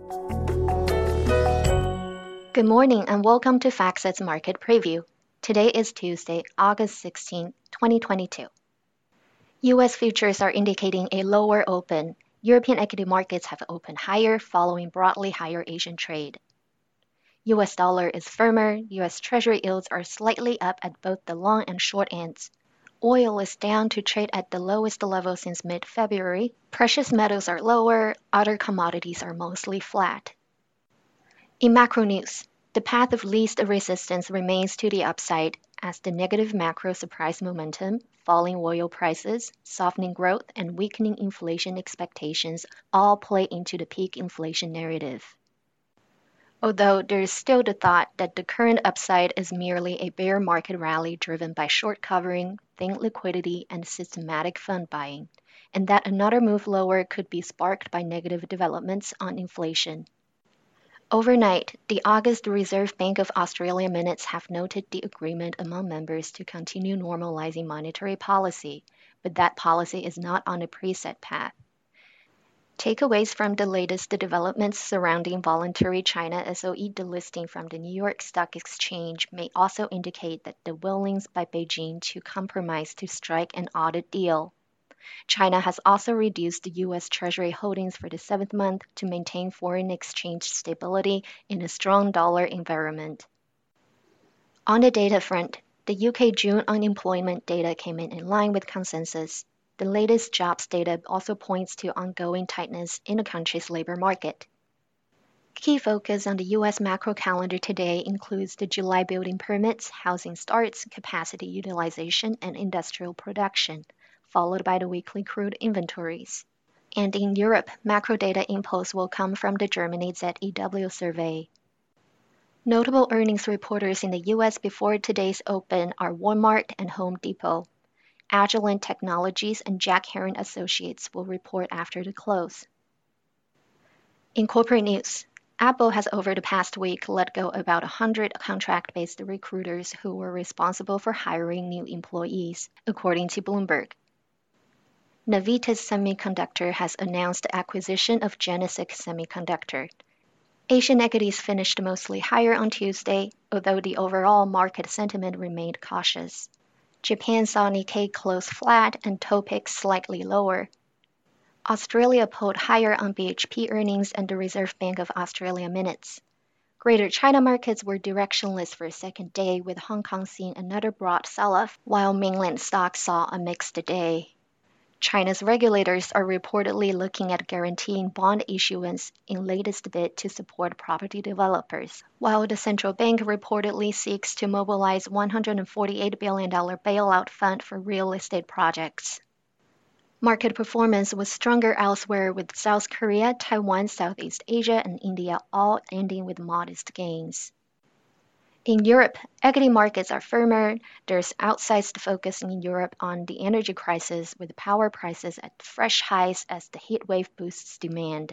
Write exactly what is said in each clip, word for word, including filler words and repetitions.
Good morning and welcome to FactSet's Market Preview. Today is Tuesday, August sixteenth, twenty twenty-two. U S futures are indicating a lower open. European equity markets have opened higher following broadly higher Asian trade. U S dollar is firmer, U S Treasury yields are slightly up at both the long and short ends. Oil is down to trade at the lowest level since mid-February. Precious metals are lower, other commodities are mostly flat. In macro news, the path of least resistance remains to the upside as the negative macro surprise momentum, falling oil prices, softening growth, and weakening inflation expectations all play into the peak inflation narrative. Although there is still the thought that the current upside is merely a bear market rally driven by short covering, thin liquidity, and systematic fund buying, and that another move lower could be sparked by negative developments on inflation. Overnight, the August Reserve Bank of Australia minutes have noted the agreement among members to continue normalizing monetary policy, but that policy is not on a preset path. Takeaways from the latest developments surrounding voluntary China S O E delisting from the New York Stock Exchange may also indicate that the willingness by Beijing to compromise to strike an audit deal. China has also reduced the U S Treasury holdings for the seventh month to maintain foreign exchange stability in a strong dollar environment. On the data front, the U K June unemployment data came in in line with consensus. The latest jobs data also points to ongoing tightness in the country's labor market. Key focus on the U S macro calendar today includes the July building permits, housing starts, capacity utilization, and industrial production, followed by the weekly crude inventories. And in Europe, macro data impulse will come from the Germany Z E W survey. Notable earnings reporters in the U S before today's open are Walmart and Home Depot. Agilent Technologies and Jack Herring Associates will report after the close. In corporate news, Apple has over the past week let go about one hundred contract-based recruiters who were responsible for hiring new employees, according to Bloomberg. Navitas Semiconductor has announced the acquisition of Genesis Semiconductor. Asian equities finished mostly higher on Tuesday, although the overall market sentiment remained cautious. Japan saw Nikkei close flat and Topix slightly lower. Australia pulled higher on B H P earnings and the Reserve Bank of Australia minutes. Greater China markets were directionless for a second day, with Hong Kong seeing another broad sell-off, while mainland stocks saw a mixed day. China's regulators are reportedly looking at guaranteeing bond issuance in latest bid to support property developers, while the central bank reportedly seeks to mobilize one hundred forty-eight billion dollars bailout fund for real estate projects. Market performance was stronger elsewhere, with South Korea, Taiwan, Southeast Asia, and India all ending with modest gains. In Europe, equity markets are firmer. There's outsized focus in Europe on the energy crisis, with power prices at fresh highs as the heat wave boosts demand.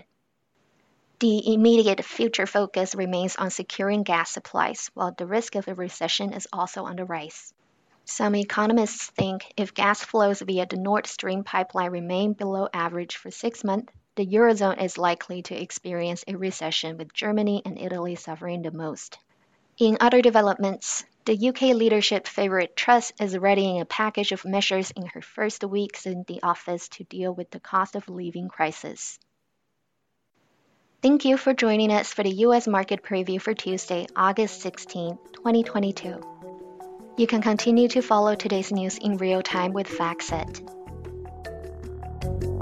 The immediate future focus remains on securing gas supplies, while the risk of a recession is also on the rise. Some economists think if gas flows via the Nord Stream pipeline remain below average for six months, the Eurozone is likely to experience a recession, with Germany and Italy suffering the most. In other developments, the U K leadership favorite Truss is readying a package of measures in her first weeks in the office to deal with the cost of living crisis. Thank you for joining us for the U S Market Preview for Tuesday, August sixteenth, twenty twenty-two. You can continue to follow today's news in real time with FactSet.